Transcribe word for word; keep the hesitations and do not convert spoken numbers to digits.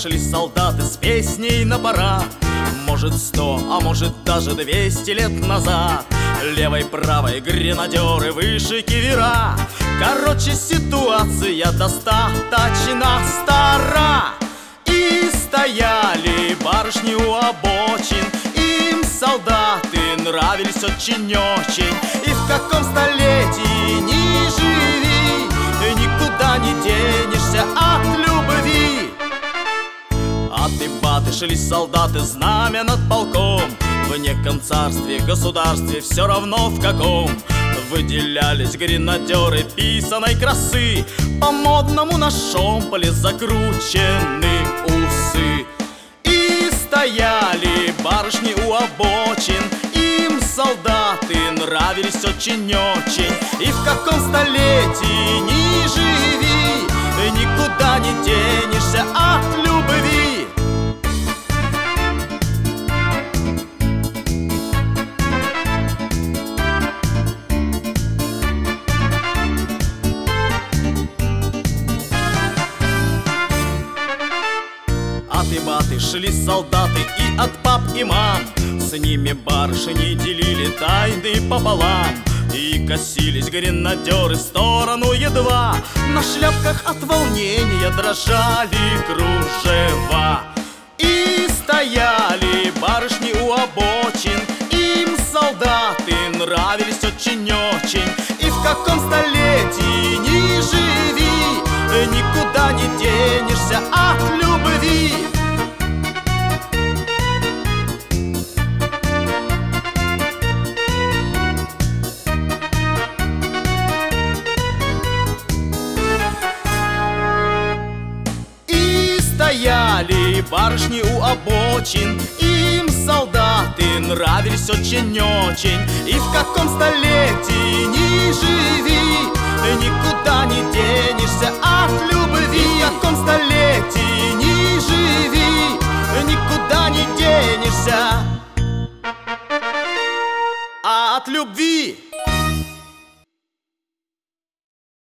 шли солдаты с песней на парад. Может сто, а может даже двести лет назад. Левой, правой гренадеры, выше кивера. Короче, ситуация достаточно стара. И стояли барышни у обочин, им солдаты нравились очень-очень. И в каком столетии ни живи, никуда не денешься от любви. Аты-баты шли солдаты, знамя над полком. В неком царстве, государстве, все равно в каком, выделялись гренадеры писаной красы. По-модному на шомполе закручены усы. И стояли барышни у обочин, им солдаты нравились очень-очень. И в каком столетии ни живи, никуда не денешься от любви. Аты-баты шли солдаты и от пап и мам, с ними барышни делили тайны пополам. И косились гренадеры в сторону едва, на шляпках от волнения дрожали кружева. И стояли барышни у обочин, им солдаты нравились очень-очень. И в каком столетии ни живи, никуда не денешься от любви. Стояли барышни у обочин, им солдаты нравились очень-очень. И в каком столетии ни живи, никуда не денешься от любви. И в каком столетии ни живи, никуда не денешься от любви.